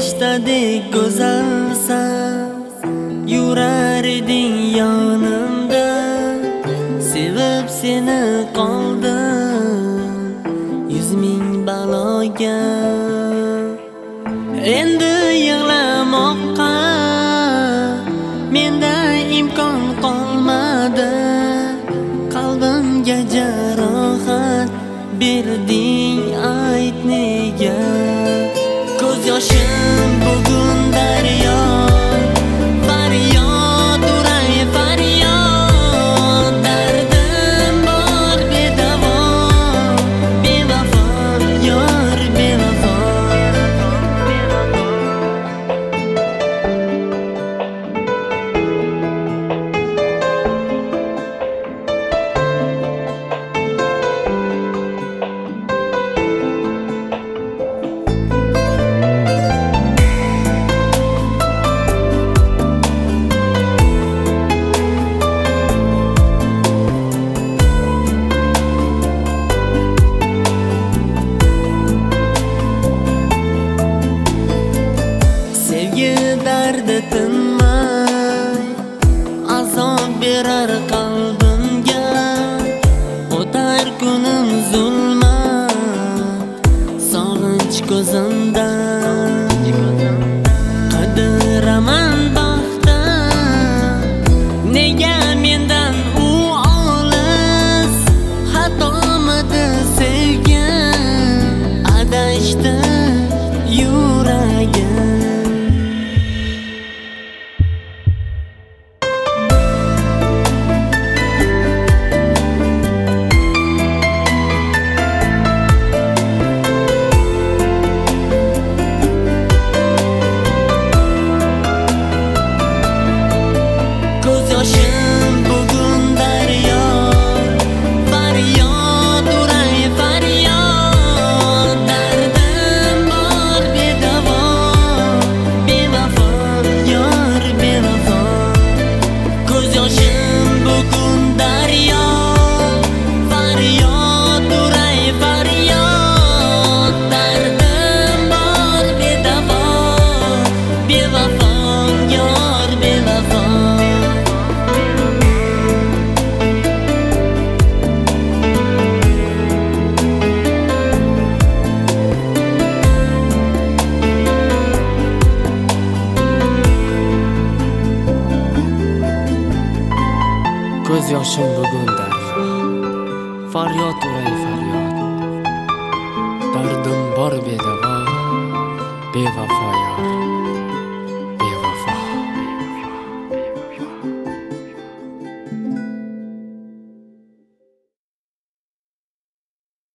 Ferishtadek go'zalsan, yurar eding yonimda. Sevib seni qoldim 100 ming baloga. Endi yig'lamoqqa menda imkon qolmadi. Qalbimga jarohat berding, ayt nega? Ko'z yoshim bugun daryo, faryod uray faryod. Dardim bor bedavo, bevafo yor bevafo. Dardi tinmay azob berar qalbimga. O'tar kunim zulmat, sog'inch ko'zimda. Qidiraman baxtim, nega mendan u olis? Xatomidi sevgim, adashdi yuragim. Ko'z yoshim bugun daryo, faryod uray faryod. Dardim bor bedavo, bevafo yor bevafo. Ko'z yoshim bugun daryo, faryod uray faryod. Dardim bor bedavo, bevafo yor bevafo. Ko'z yoshim bugun daryo, faryod uray faryod. Dardim bor bedavo, bevafo.